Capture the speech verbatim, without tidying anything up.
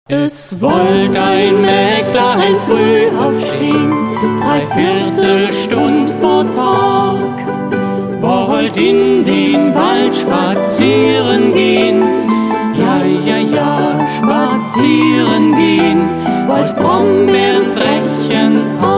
Es wollt ein Mägdlein früh aufstehen, drei Viertelstund vor Tag, wollt in den Wald spazieren gehen, ja, ja, ja, spazieren gehen, wollt Brombeeren brechen.